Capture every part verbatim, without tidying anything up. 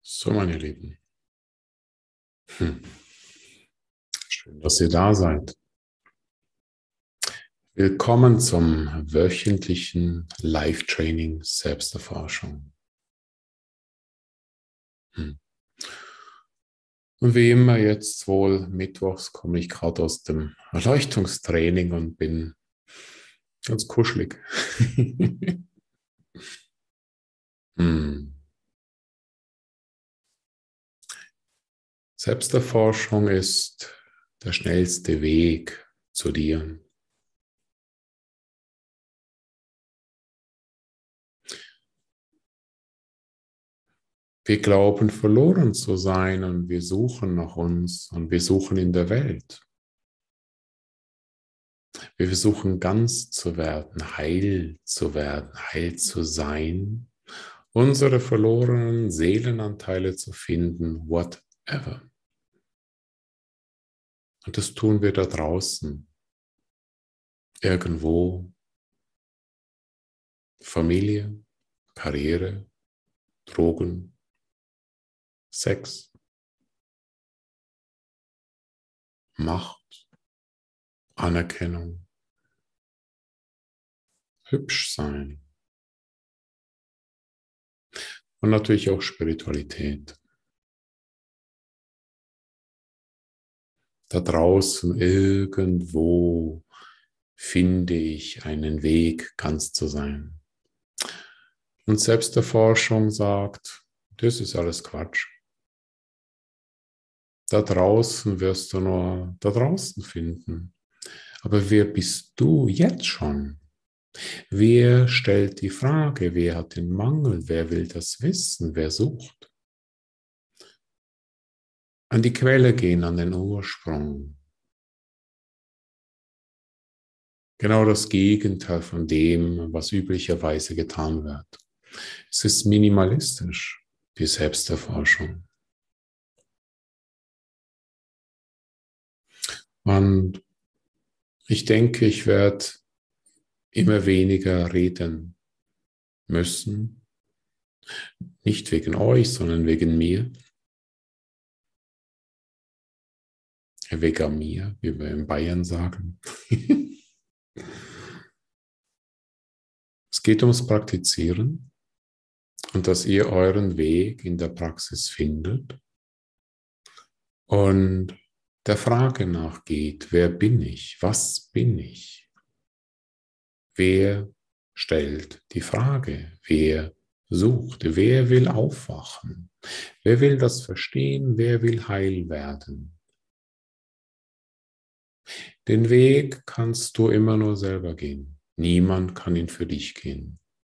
So, meine Lieben, hm. Schön, dass ihr da seid. Willkommen zum wöchentlichen Live-Training Selbsterforschung. Hm. Und wie immer jetzt wohl mittwochs komme ich gerade aus dem Erleuchtungstraining und bin ganz kuschelig. hm. Selbsterforschung ist der schnellste Weg zu dir. Wir glauben, verloren zu sein und wir suchen nach uns und wir suchen in der Welt. Wir versuchen ganz zu werden, heil zu werden, heil zu sein, unsere verlorenen Seelenanteile zu finden, whatever. Und das tun wir da draußen, irgendwo, Familie, Karriere, Drogen, Sex, Macht, Anerkennung, hübsch sein und natürlich auch Spiritualität. Da draußen irgendwo finde ich einen Weg, ganz zu sein. Und Selbsterforschung sagt, das ist alles Quatsch. Da draußen wirst du nur da draußen finden. Aber wer bist du jetzt schon? Wer stellt die Frage? Wer hat den Mangel? Wer will das wissen? Wer sucht? An die Quelle gehen, an den Ursprung. Genau das Gegenteil von dem, was üblicherweise getan wird. Es ist minimalistisch, die Selbsterforschung. Und ich denke, ich werde immer weniger reden müssen. Nicht wegen euch, sondern wegen mir. Wegen mir, wie wir in Bayern sagen. Es geht ums Praktizieren und dass ihr euren Weg in der Praxis findet und der Frage nachgeht, wer bin ich? Was bin ich? Wer stellt die Frage? Wer sucht? Wer will aufwachen? Wer will das verstehen? Wer will heil werden? Den Weg kannst du immer nur selber gehen. Niemand kann ihn für dich gehen.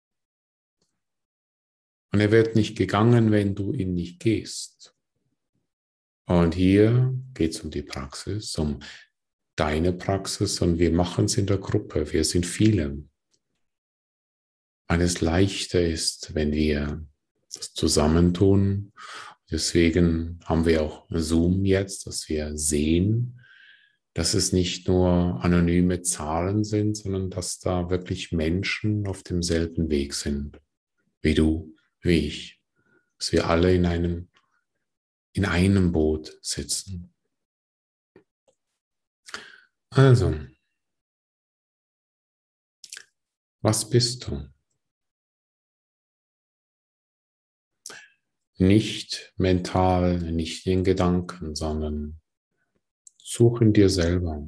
Und er wird nicht gegangen, wenn du ihn nicht gehst. Und hier geht es um die Praxis, um deine Praxis und wir machen es in der Gruppe. Wir sind viele. Weil es leichter ist, wenn wir das zusammentun. Deswegen haben wir auch Zoom jetzt, dass wir sehen, dass es nicht nur anonyme Zahlen sind, sondern dass da wirklich Menschen auf demselben Weg sind, wie du, wie ich. Dass wir alle in einem, in einem Boot sitzen. Also, was bist du? Nicht mental, nicht in Gedanken, sondern such in dir selber.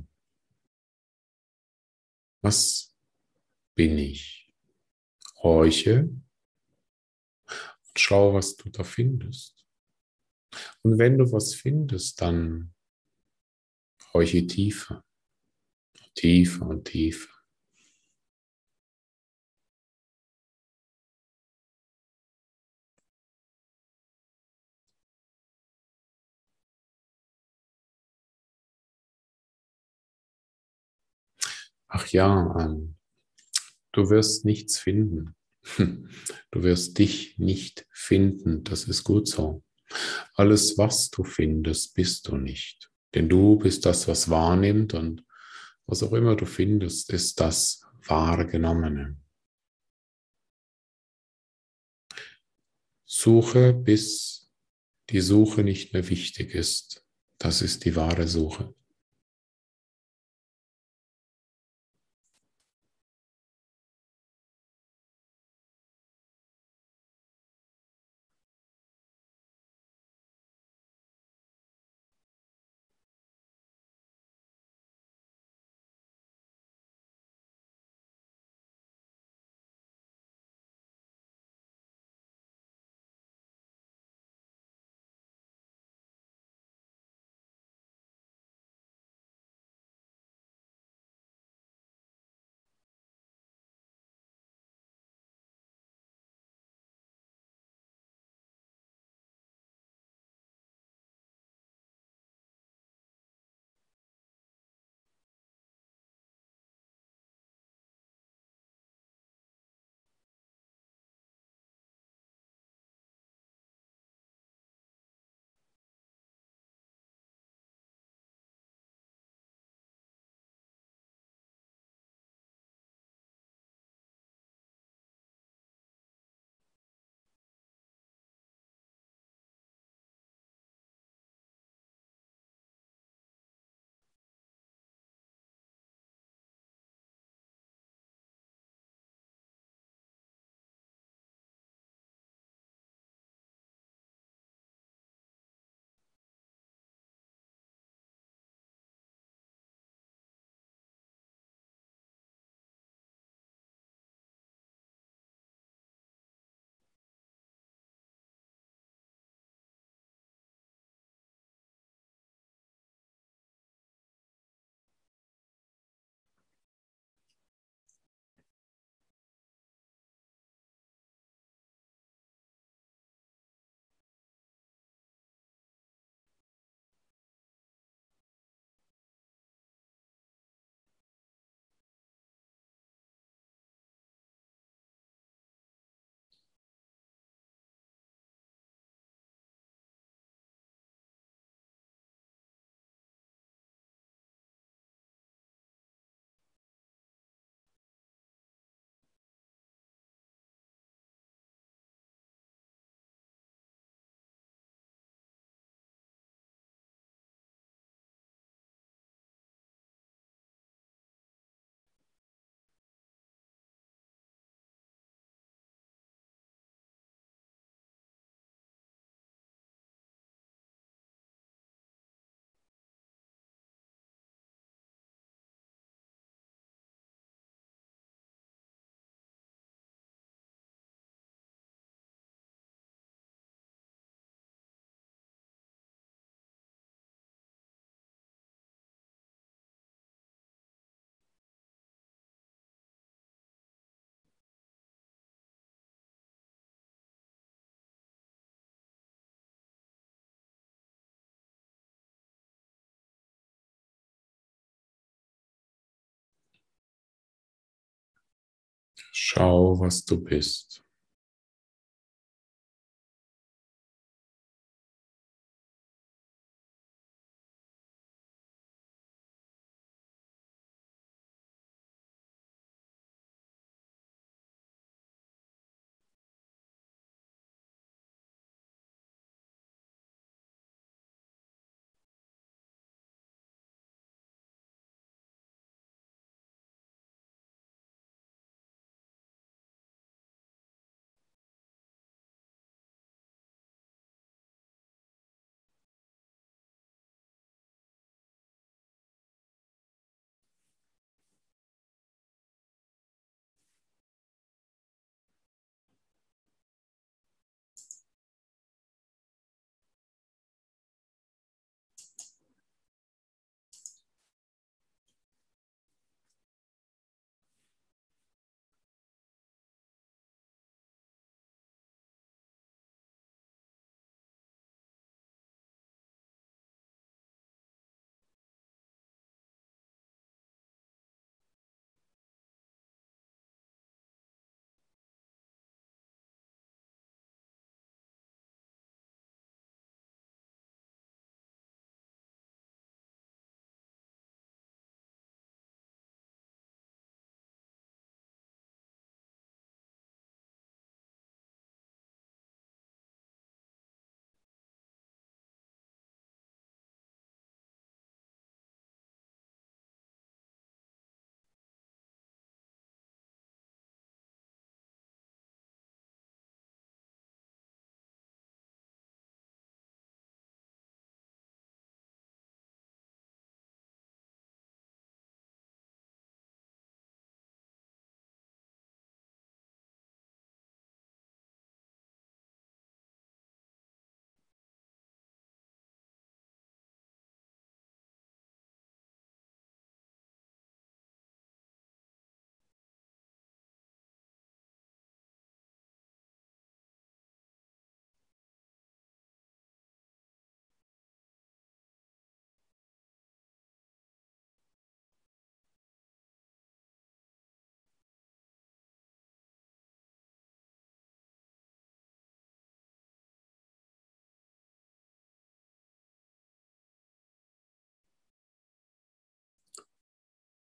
Was bin ich? Horche und schau, was du da findest. Und wenn du was findest, dann horche tiefer, tiefer und tiefer. Ach ja, ähm, du wirst nichts finden. Du wirst dich nicht finden, das ist gut so. Alles, was du findest, bist du nicht. Denn du bist das, was wahrnimmt und was auch immer du findest, ist das Wahrgenommene. Suche, bis die Suche nicht mehr wichtig ist. Das ist die wahre Suche. Schau, was du bist.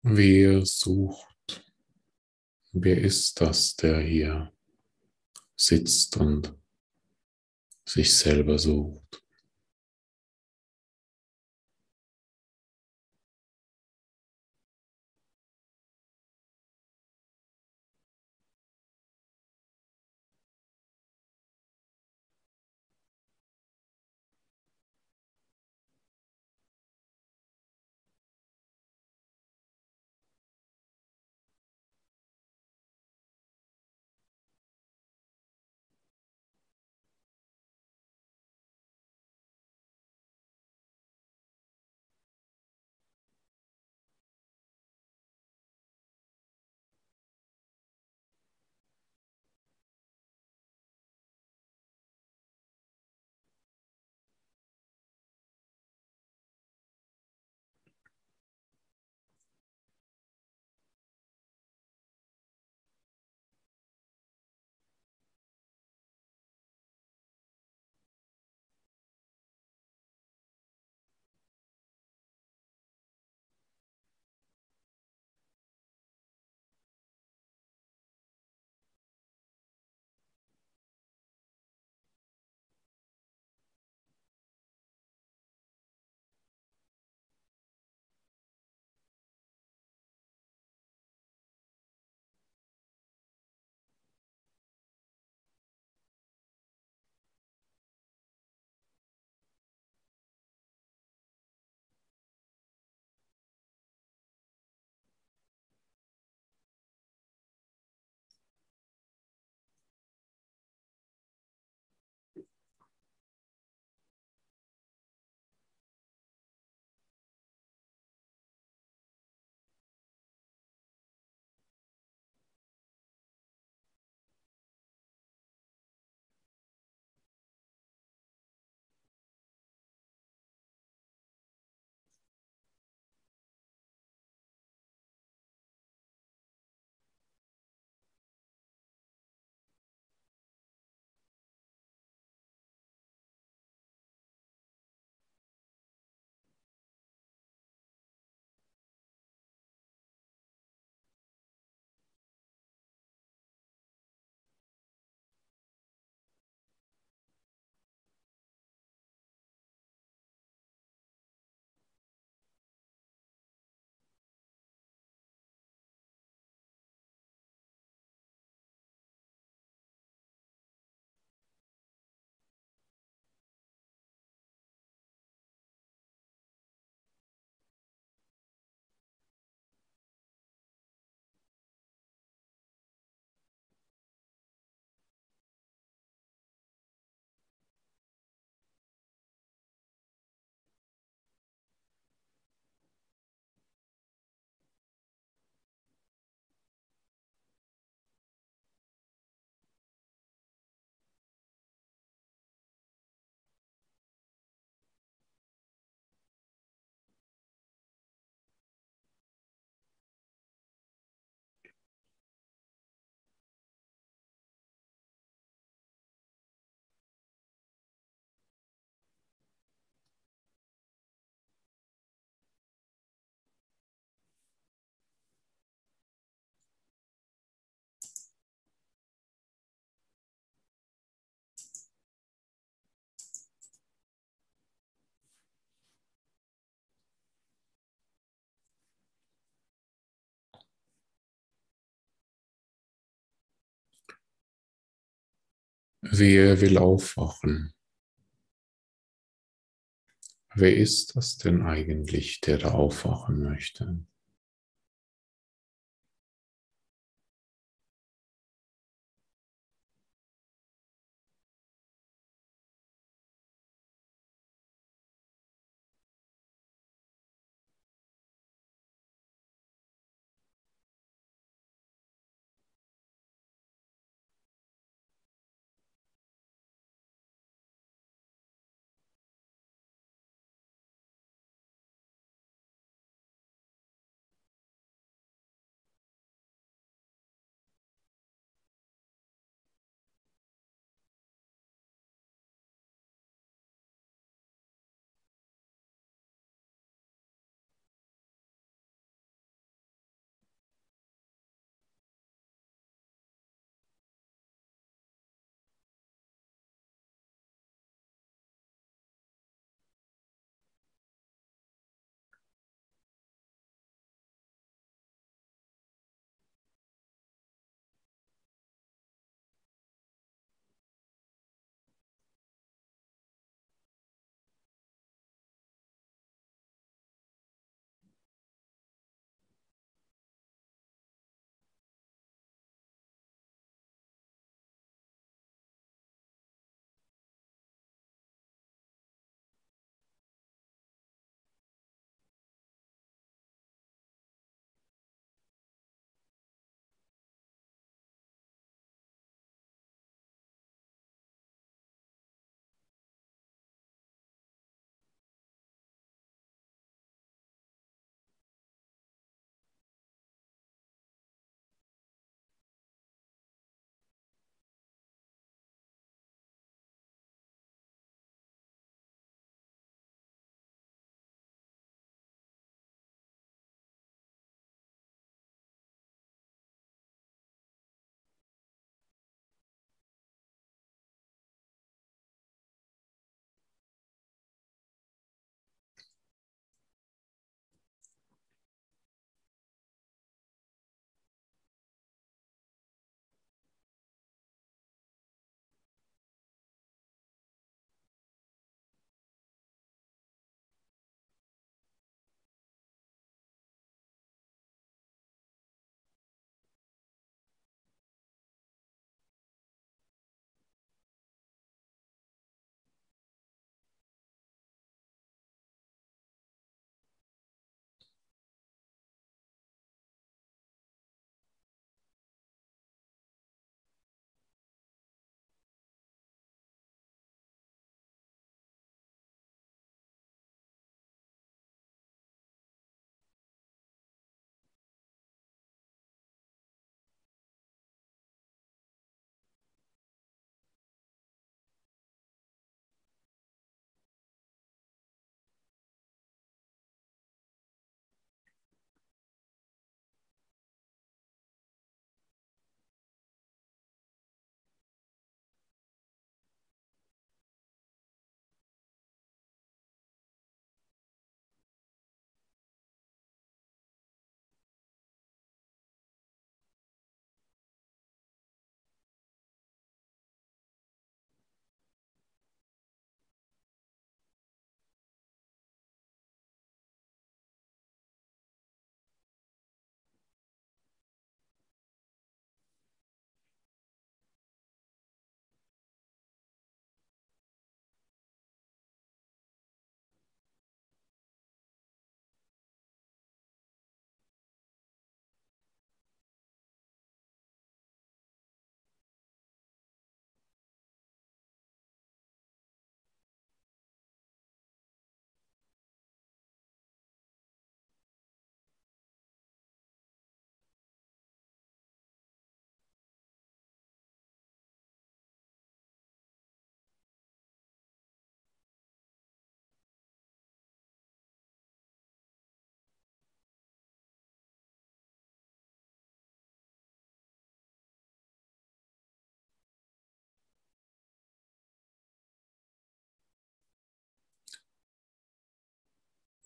Wer sucht? Wer ist das, der hier sitzt und sich selber sucht? Wer will aufwachen? Wer ist das denn eigentlich, der da aufwachen möchte?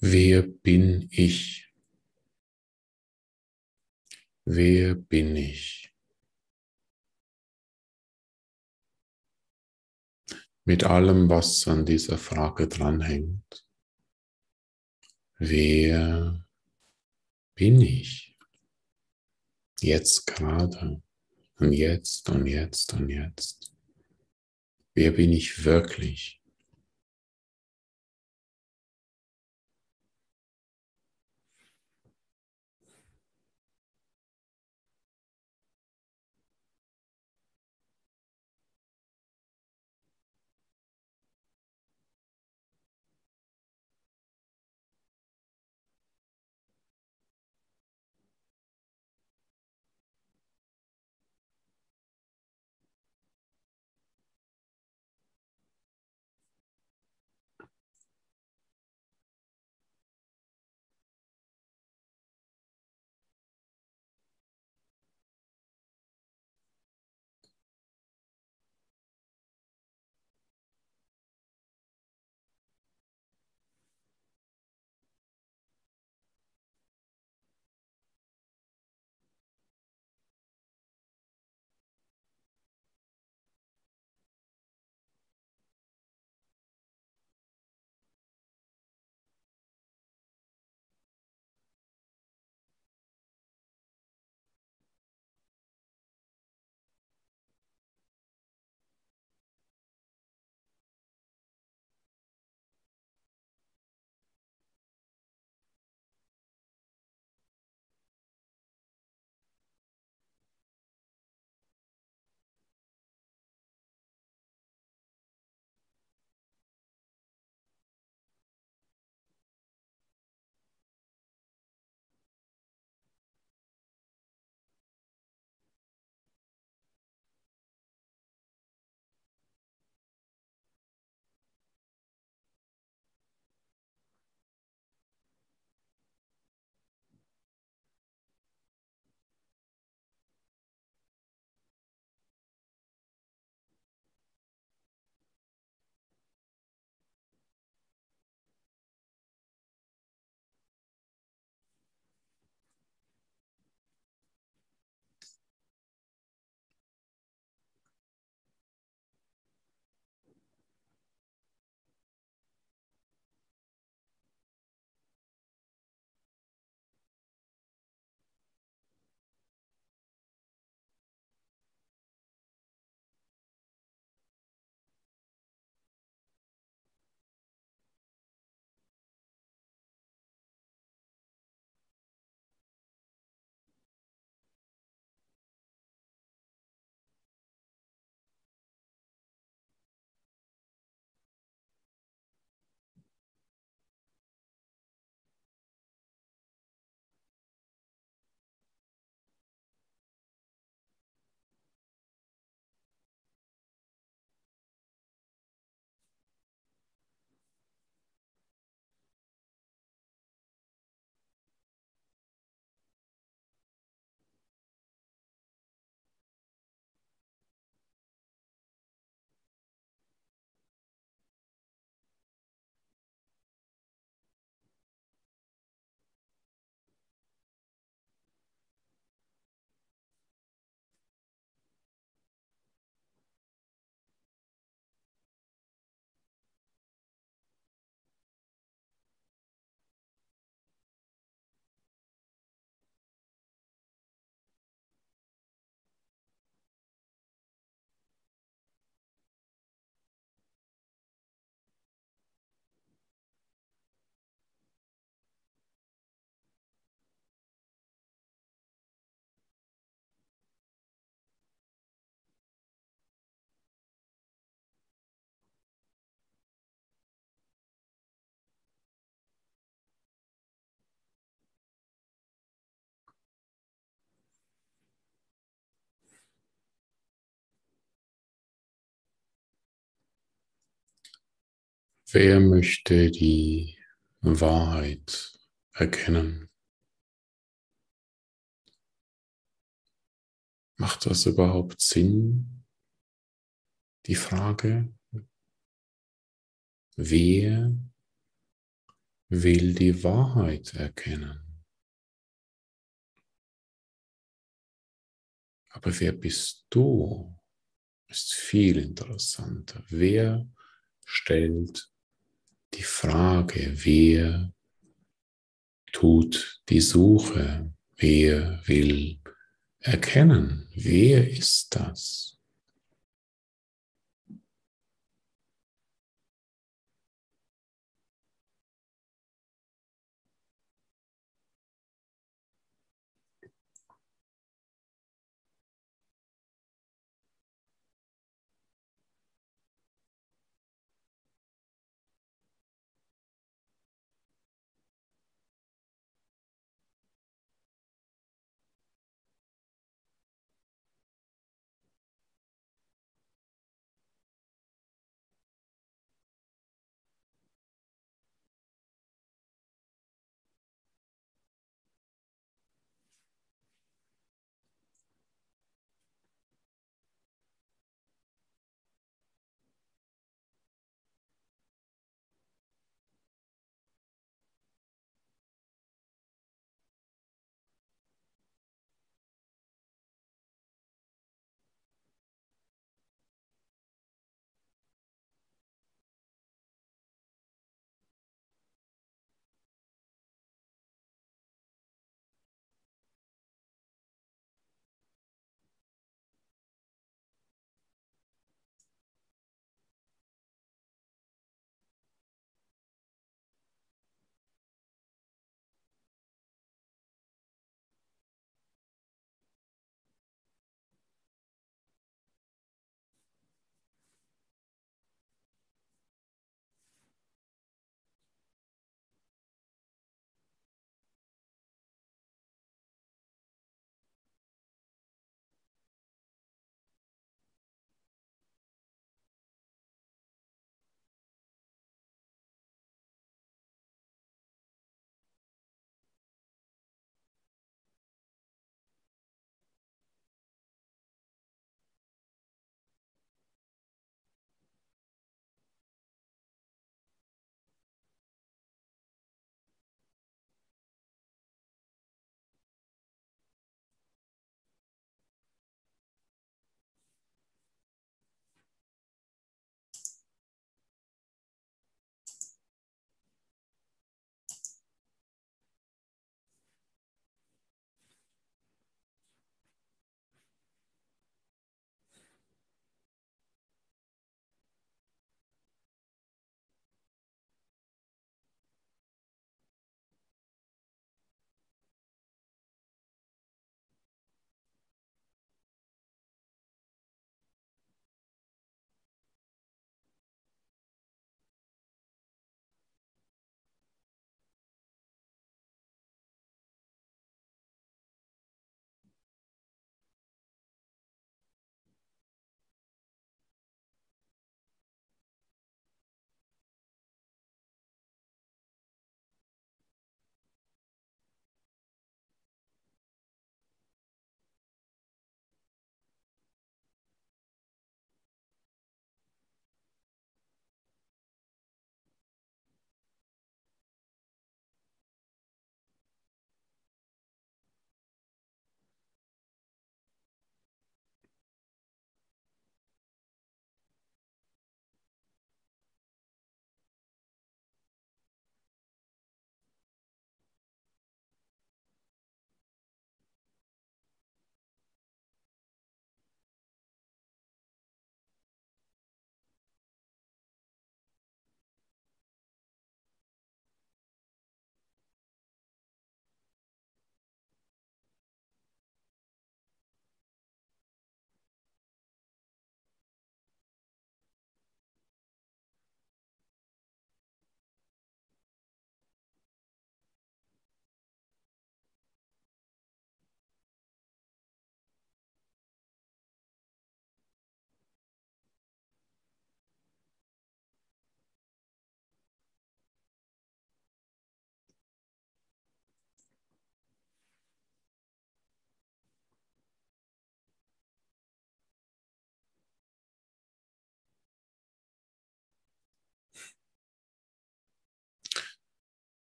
Wer bin ich? Wer bin ich? Mit allem, was an dieser Frage dranhängt. Wer bin ich? Jetzt gerade. Und jetzt und jetzt und jetzt. Wer bin ich wirklich? Wer möchte die Wahrheit erkennen? Macht das überhaupt Sinn, die Frage? Wer will die Wahrheit erkennen. Aber wer bist du? Ist viel interessanter. Wer stellt die Frage, wer tut die Suche, wer will erkennen, wer ist das?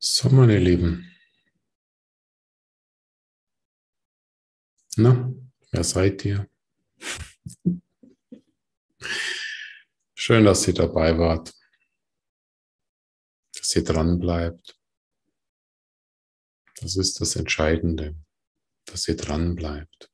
So, meine Lieben. Na, wer seid ihr? Schön, dass ihr dabei wart, dass ihr dran bleibt. Das ist das Entscheidende, dass ihr dran bleibt.